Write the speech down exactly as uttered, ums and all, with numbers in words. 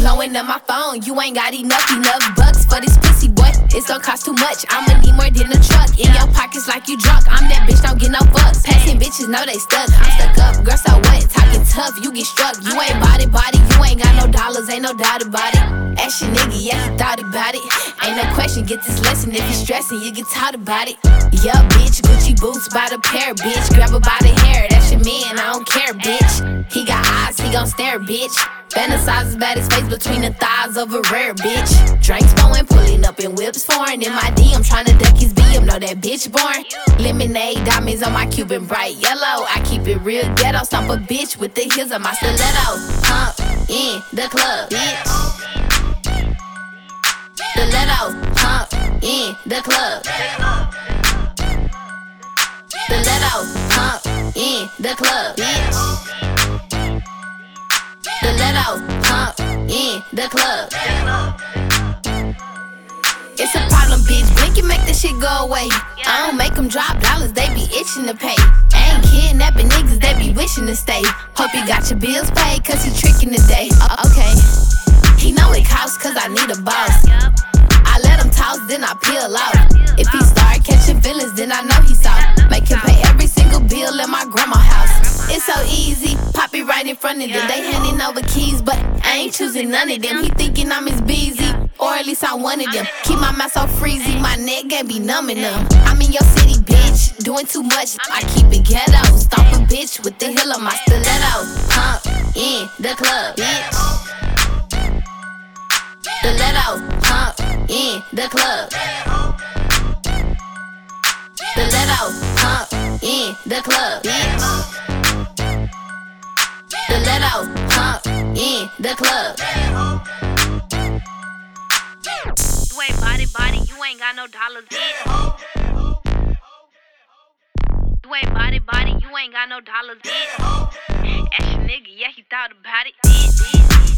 blowing up my phone. You ain't got enough, enough bucks for this pussy, boy. It's gon' cost too much. I'ma need more than a truck. In your pockets like you drunk. I'm that bitch, don't get no fucks. Passing bitches know they stuck. I'm stuck up, girl, so what? Talking tough, you get struck. You ain't body, body. You ain't got no dollars, ain't no doubt about it. Ask your nigga, yeah, he thought about it. Ain't no question, get this lesson. If you stressing, you get taught about it. Yeah, bitch, Gucci boots by the pair, bitch. Grab her by the hair, that's your man, I don't care, bitch. He got eyes, he gon' stare, bitch. Fantasize his bad his face between the thighs of a rare bitch. Drinks flowing, pulling up in whips foreign. In my D M, tryna duck his B M, know that bitch born. Lemonade, diamonds on my Cuban, bright yellow. I keep it real ghetto, stomp a bitch with the heels of my stilettos. Pump in the club, bitch. Stilettos, pump in the club. Stilettos, pump in the club, bitch. Stilettos, pump in the club. It's a problem, bitch. Blink and make the shit go away. I don't make them drop dollars, they be itching to pay. I ain't kidnapping niggas, they be wishing to stay. Hope you got your bills paid, cause he tricking today. Uh, okay. He know it costs, cause I need a boss. I let him toss, then I peel out. If he start catching feelings, then I know he's soft. Make him pay every single bill in my grandma's house. It's so easy, pop it right in front of them. They handing over keys, but I ain't choosing none of them. He thinking I'm his busy, or at least I'm one of them. Keep my mouth so freezy, my neck can't be numbing them. I'm in your city, bitch, doing too much. I keep it ghetto, stomp a bitch with the heel of my stiletto. Pump in the club, bitch. Stilettos, pump in the club. Stilettos, pump in the club, bitch. Stilettos, pump in the club. You ain't body, body, you ain't got no dollars, bitch. You ain't body, body, you ain't got no dollars, bitch. Ask your nigga, yeah, he thought about it, bitch, bitch.